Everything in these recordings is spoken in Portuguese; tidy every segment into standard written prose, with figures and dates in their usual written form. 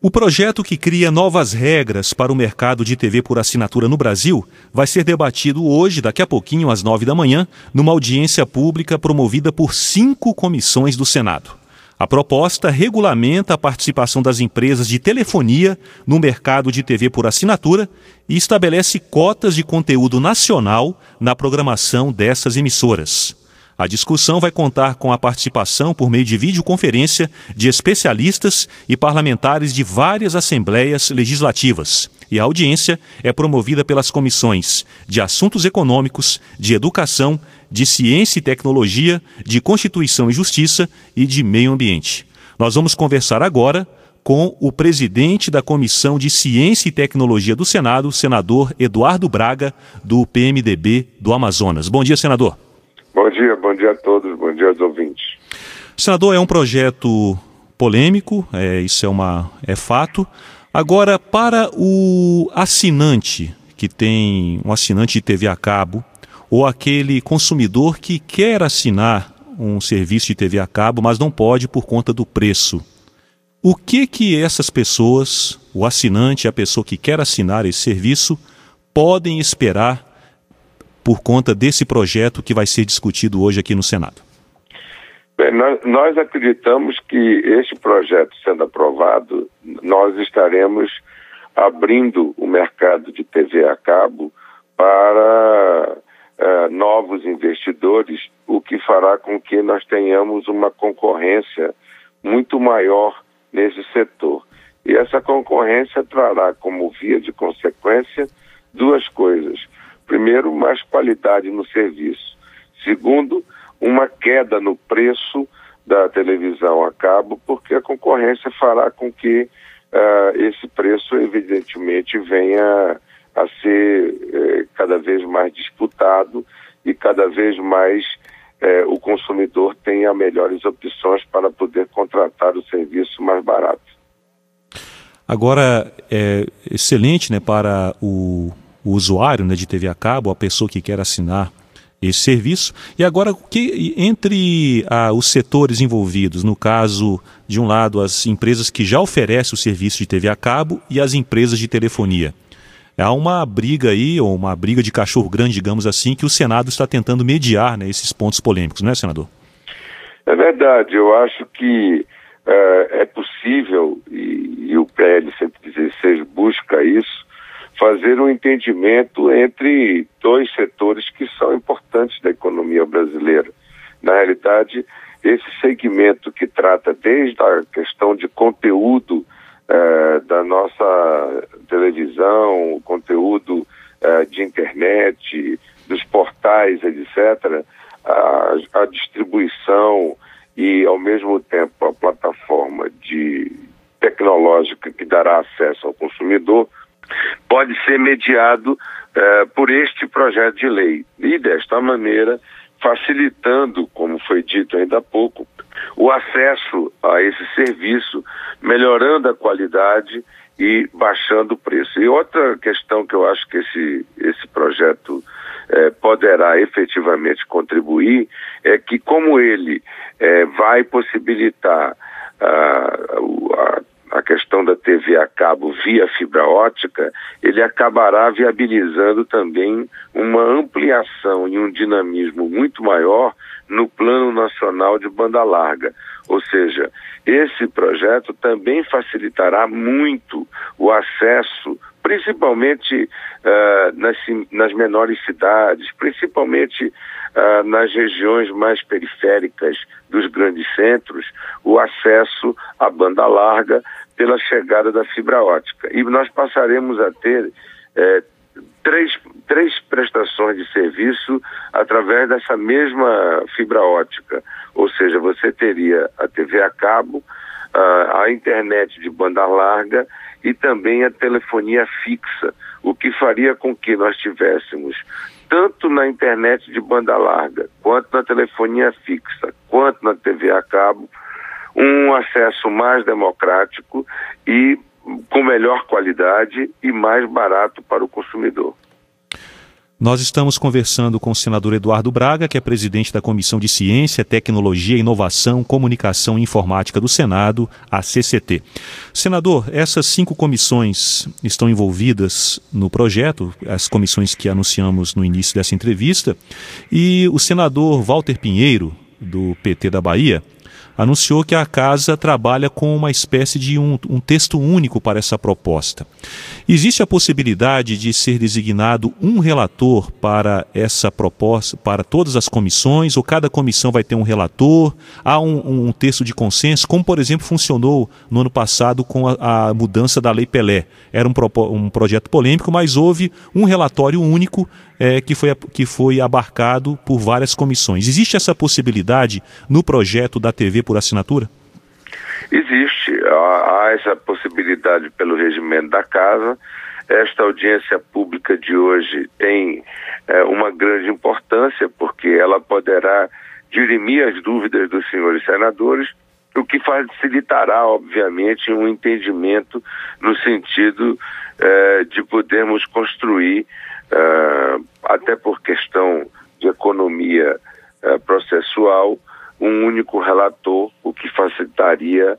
O projeto que cria novas regras para o mercado de TV por assinatura no Brasil vai ser debatido hoje, daqui a pouquinho, às 9 da manhã, numa audiência pública promovida por 5 comissões do Senado. A proposta regulamenta a participação das empresas de telefonia no mercado de TV por assinatura e estabelece cotas de conteúdo nacional na programação dessas emissoras. A discussão vai contar com a participação por meio de videoconferência de especialistas e parlamentares de várias assembleias legislativas. E a audiência é promovida pelas comissões de Assuntos Econômicos, de Educação, de Ciência e Tecnologia, de Constituição e Justiça e de Meio Ambiente. Nós vamos conversar agora com o presidente da Comissão de Ciência e Tecnologia do Senado, senador Eduardo Braga, do PMDB do Amazonas. Bom dia, senador. Bom dia a todos, bom dia aos ouvintes. Senador, é um projeto polêmico, isso é fato. Agora, para o assinante que tem um assinante de TV a cabo, ou aquele consumidor que quer assinar um serviço de TV a cabo, mas não pode por conta do preço, o que essas pessoas, o assinante e a pessoa que quer assinar esse serviço, podem esperar por conta desse projeto que vai ser discutido hoje aqui no Senado? Bem, nós acreditamos que este projeto sendo aprovado, nós estaremos abrindo o mercado de TV a cabo para novos investidores, o que fará com que nós tenhamos uma concorrência muito maior nesse setor. E essa concorrência trará como via de consequência duas coisas. Primeiro, mais qualidade no serviço. Segundo, uma queda no preço da televisão a cabo, porque a concorrência fará com que esse preço, evidentemente, venha a ser cada vez mais disputado e cada vez mais o consumidor tenha melhores opções para poder contratar o serviço mais barato. Agora, é excelente, né, para o usuário, né, de TV a cabo, a pessoa que quer assinar esse serviço. E agora, entre os setores envolvidos, no caso, de um lado, as empresas que já oferecem o serviço de TV a cabo e as empresas de telefonia, há uma briga aí, ou uma briga de cachorro grande, digamos assim, que o Senado está tentando mediar, né, esses pontos polêmicos, não é, senador? É verdade, eu acho que é possível, e o PL 116 busca isso, fazer um entendimento entre dois setores que são importantes da economia brasileira. Na realidade, esse segmento que trata desde a questão de conteúdo da nossa televisão, conteúdo de internet, dos portais, etc., a distribuição e, ao mesmo tempo, a plataforma tecnológica que dará acesso ao consumidor, pode ser mediado por este projeto de lei. E, desta maneira, facilitando, como foi dito ainda há pouco, o acesso a esse serviço, melhorando a qualidade e baixando o preço. E outra questão que eu acho que esse projeto poderá efetivamente contribuir é que, como ele vai possibilitar a questão da TV a cabo via fibra ótica, ele acabará viabilizando também uma ampliação e um dinamismo muito maior no Plano Nacional de Banda Larga. Ou seja, esse projeto também facilitará muito o acesso, principalmente nas menores cidades, principalmente nas regiões mais periféricas dos grandes centros, o acesso à banda larga pela chegada da fibra ótica. E nós passaremos a ter três prestações de serviço através dessa mesma fibra ótica. Ou seja, você teria a TV a cabo, a internet de banda larga e também a telefonia fixa, o que faria com que nós tivéssemos, tanto na internet de banda larga, quanto na telefonia fixa, quanto na TV a cabo, um acesso mais democrático e com melhor qualidade e mais barato para o consumidor. Nós estamos conversando com o senador Eduardo Braga, que é presidente da Comissão de Ciência, Tecnologia, Inovação, Comunicação e Informática do Senado, a CCT. Senador, essas 5 comissões estão envolvidas no projeto, as comissões que anunciamos no início dessa entrevista, e o senador Walter Pinheiro, do PT da Bahia, anunciou que a Casa trabalha com uma espécie de um texto único para essa proposta. Existe a possibilidade de ser designado um relator para essa proposta, para todas as comissões, ou cada comissão vai ter um relator? Há um texto de consenso, como, por exemplo, funcionou no ano passado com a mudança da Lei Pelé. Era um projeto polêmico, mas houve um relatório único que foi abarcado por várias comissões. Existe essa possibilidade no projeto da TV por assinatura? Existe. Há essa possibilidade pelo regimento da Casa. Esta audiência pública de hoje tem uma grande importância, porque ela poderá dirimir as dúvidas dos senhores senadores, o que facilitará, obviamente, um entendimento no sentido de podermos construir, até por questão de economia processual, um único relator, o que facilitaria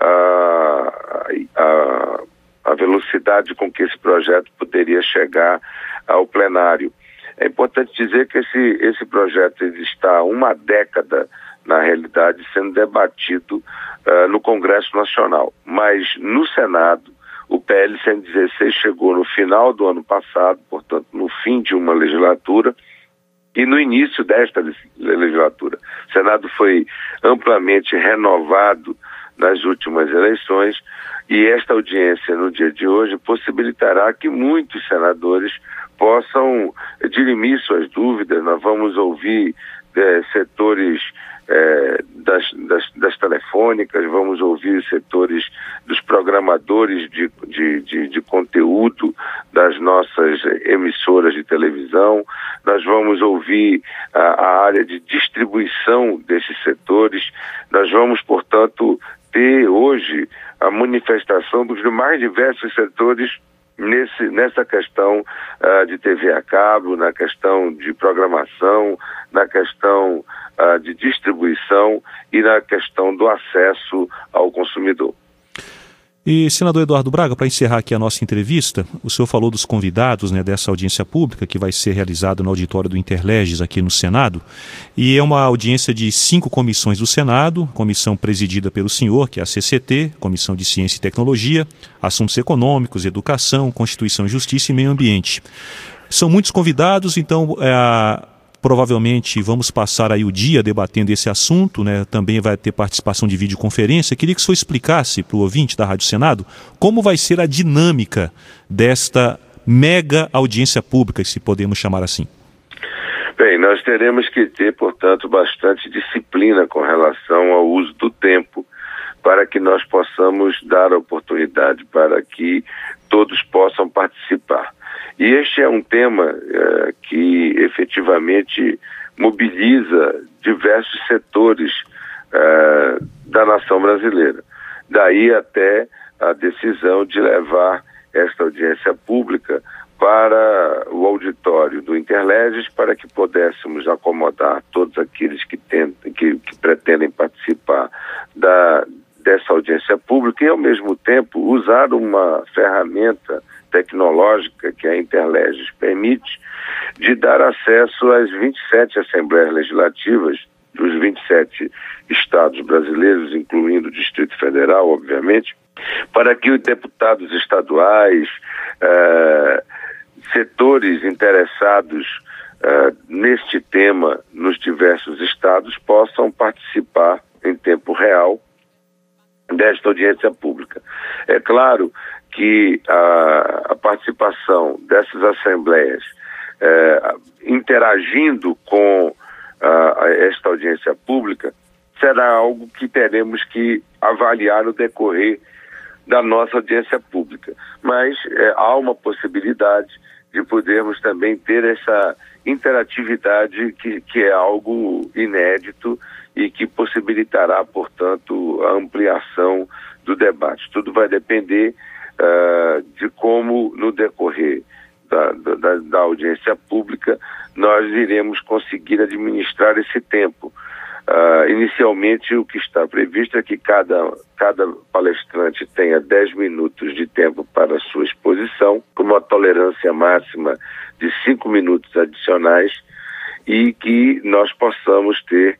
a velocidade com que esse projeto poderia chegar ao plenário. É importante dizer que esse projeto está há uma década, na realidade, sendo debatido no Congresso Nacional, mas no Senado o PL 116 chegou no final do ano passado, portanto no fim de uma legislatura, e no início desta legislatura. O Senado foi amplamente renovado nas últimas eleições, e esta audiência no dia de hoje possibilitará que muitos senadores possam dirimir suas dúvidas. Nós vamos ouvir setores das telefônicas, vamos ouvir setores dos programadores de conteúdo das nossas emissoras de televisão, nós vamos ouvir a área de distribuição desses setores, nós vamos, portanto, ter hoje a manifestação dos mais diversos setores nessa questão de TV a cabo, na questão de programação, na questão de distribuição e na questão do acesso ao consumidor. E, senador Eduardo Braga, para encerrar aqui a nossa entrevista, o senhor falou dos convidados, dessa audiência pública que vai ser realizada no auditório do Interleges aqui no Senado, e é uma audiência de 5 comissões do Senado, comissão presidida pelo senhor, que é a CCT, Comissão de Ciência e Tecnologia, Assuntos Econômicos, Educação, Constituição e Justiça e Meio Ambiente. São muitos convidados, então provavelmente vamos passar aí o dia debatendo esse assunto, também vai ter participação de videoconferência. Queria que o senhor explicasse para o ouvinte da Rádio Senado como vai ser a dinâmica desta mega audiência pública, se podemos chamar assim. Bem, nós teremos que ter, portanto, bastante disciplina com relação ao uso do tempo, para que nós possamos dar a oportunidade para que todos possam participar. E este é um tema que efetivamente mobiliza diversos setores da nação brasileira. Daí até a decisão de levar esta audiência pública para o auditório do Interleges, para que pudéssemos acomodar todos aqueles que pretendem participar dessa audiência pública e, ao mesmo tempo, usar uma ferramenta tecnológica que a Interleges permite, de dar acesso às 27 Assembleias Legislativas dos 27 estados brasileiros, incluindo o Distrito Federal, obviamente, para que os deputados estaduais, setores interessados neste tema nos diversos estados, possam participar em tempo real desta audiência pública. É claro que a participação dessas assembleias interagindo com esta audiência pública será algo que teremos que avaliar no decorrer da nossa audiência pública. Mas há uma possibilidade de podermos também ter essa interatividade que é algo inédito e que possibilitará, portanto, a ampliação do debate. Tudo vai depender de como, no decorrer da audiência pública, nós iremos conseguir administrar esse tempo. Inicialmente, o que está previsto é que cada palestrante tenha 10 minutos de tempo para a sua exposição, com uma tolerância máxima de 5 minutos adicionais, e que nós possamos ter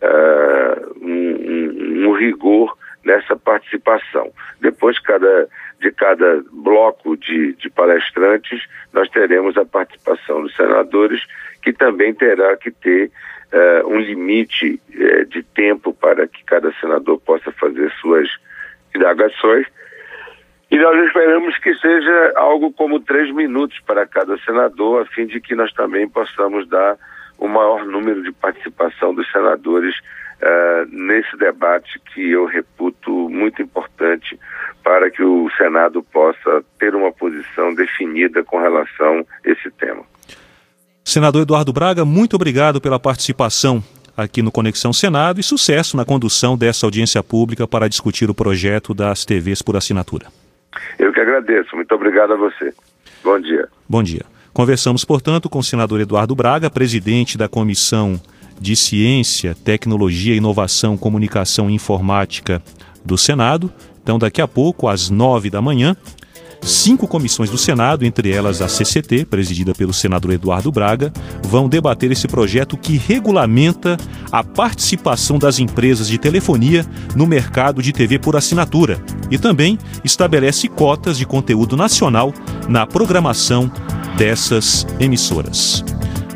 um rigor nessa participação. Depois, de cada bloco de palestrantes, nós teremos a participação dos senadores, que também terá que ter um limite de tempo para que cada senador possa fazer suas indagações. E nós esperamos que seja algo como 3 minutos para cada senador, a fim de que nós também possamos dar o maior número de participação dos senadores nesse debate, que eu reputo muito importante para que o Senado possa ter uma posição definida com relação a esse tema. Senador Eduardo Braga, muito obrigado pela participação aqui no Conexão Senado e sucesso na condução dessa audiência pública para discutir o projeto das TVs por assinatura. Eu que agradeço. Muito obrigado a você. Bom dia. Bom dia. Conversamos, portanto, com o senador Eduardo Braga, presidente da Comissão de Ciência, Tecnologia, Inovação, Comunicação e Informática do Senado. Então, daqui a pouco, às 9 da manhã, 5 comissões do Senado, entre elas a CCT, presidida pelo senador Eduardo Braga, vão debater esse projeto que regulamenta a participação das empresas de telefonia no mercado de TV por assinatura e também estabelece cotas de conteúdo nacional na programação dessas emissoras.